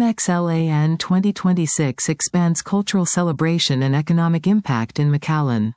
MXLAN 2026 expands cultural celebration and economic impact in McAllen.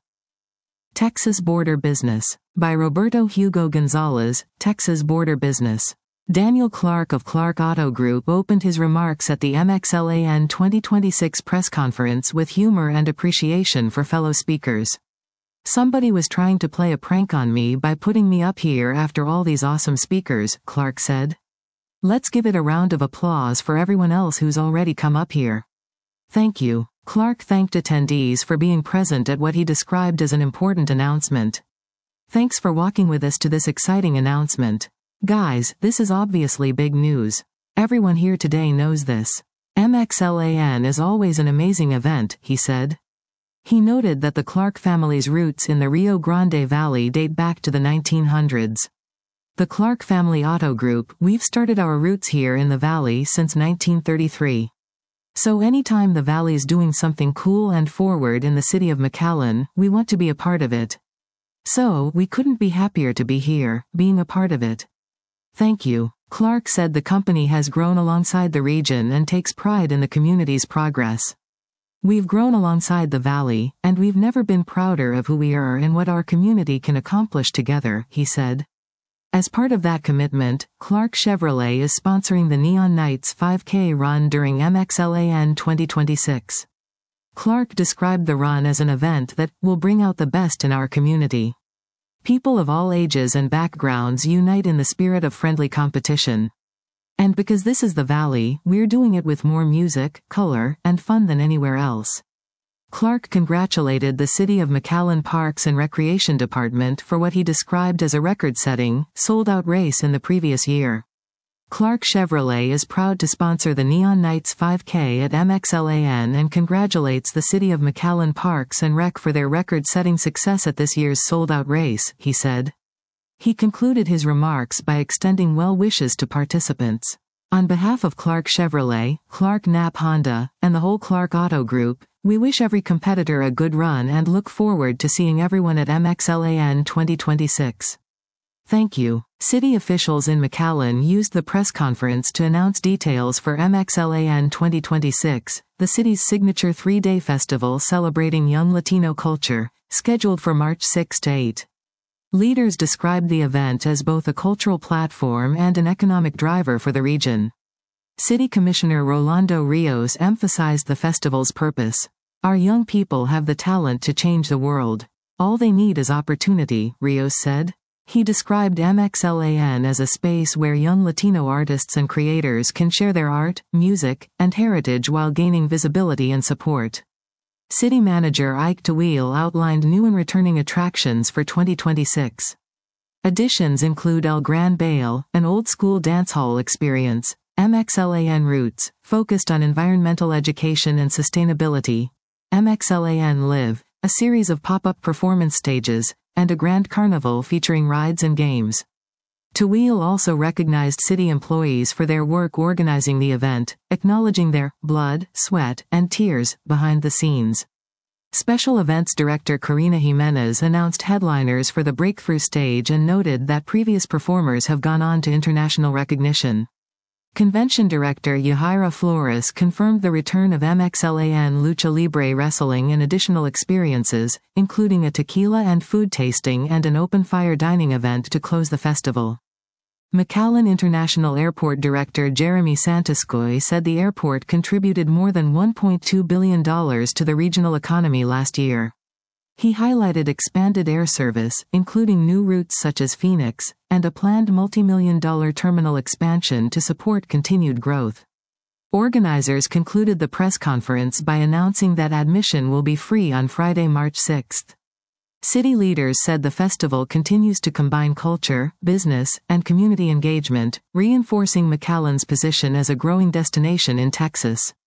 Texas Border Business. By Roberto Hugo Gonzalez, Texas Border Business. Daniel Clark of Clark Auto Group opened his remarks at the MXLAN 2026 press conference with humor and appreciation for fellow speakers. "Somebody was trying to play a prank on me by putting me up here after all these awesome speakers," Clark said. "Let's give it a round of applause for everyone else who's already come up here." "Thank you." Clark thanked attendees for being present at what he described as an important announcement. "Thanks for walking with us to this exciting announcement. Guys, this is obviously big news. Everyone here today knows this. MXLAN is always an amazing event," he said. He noted that the Clark family's roots in the Rio Grande Valley date back to the 1900s. The Clark Family Auto Group, we've started our roots here in the valley since 1933. So anytime the valley's doing something cool and forward in the city of McAllen, we want to be a part of it. So, we couldn't be happier to be here, being a part of it. Thank you. Clark said the company has grown alongside the region and takes pride in the community's progress. "We've grown alongside the valley, and we've never been prouder of who we are and what our community can accomplish together," he said. As part of that commitment, Clark Chevrolet is sponsoring the Neon Nights 5K run during MXLAN 2026. Clark described the run as an event that will bring out the best in our community. People of all ages and backgrounds unite in the spirit of friendly competition. And because this is the valley, we're doing it with more music, color, and fun than anywhere else. Clark congratulated the City of McAllen Parks and Recreation Department for what he described as a record-setting, sold-out race in the previous year. Clark Chevrolet is proud to sponsor the Neon Nights 5K at MXLAN and congratulates the City of McAllen Parks and Rec for their record-setting success at this year's sold-out race, he said. He concluded his remarks by extending well wishes to participants. On behalf of Clark Chevrolet, Clark Knapp Honda, and the whole Clark Auto Group, we wish every competitor a good run and look forward to seeing everyone at MXLAN 2026. Thank you. City officials in McAllen used the press conference to announce details for MXLAN 2026, the city's signature three-day festival celebrating young Latino culture, scheduled for March 6 to 8. Leaders described the event as both a cultural platform and an economic driver for the region. City Commissioner Rolando Rios emphasized the festival's purpose. "Our young people have the talent to change the world. All they need is opportunity," Rios said. He described MXLAN as a space where young Latino artists and creators can share their art, music, and heritage while gaining visibility and support. City Manager Ike Tawil outlined new and returning attractions for 2026. Additions include El Gran Baile, an old-school dancehall experience, MXLAN Roots, focused on environmental education and sustainability, MXLAN Live, a series of pop-up performance stages, and a grand carnival featuring rides and games. Tawil also recognized city employees for their work organizing the event, acknowledging their blood, sweat, and tears behind the scenes. Special Events Director Karina Jimenez announced headliners for the Breakthrough Stage and noted that previous performers have gone on to international recognition. Convention Director Yahaira Flores confirmed the return of MXLAN Lucha Libre Wrestling and additional experiences, including a tequila and food tasting and an open-fire dining event to close the festival. McAllen International Airport Director Jeremy Santiscoy said the airport contributed more than $1.2 billion to the regional economy last year. He highlighted expanded air service, including new routes such as Phoenix, and a planned multi-million-dollar terminal expansion to support continued growth. Organizers concluded the press conference by announcing that admission will be free on Friday, March 6. City leaders said the festival continues to combine culture, business, and community engagement, reinforcing McAllen's position as a growing destination in Texas.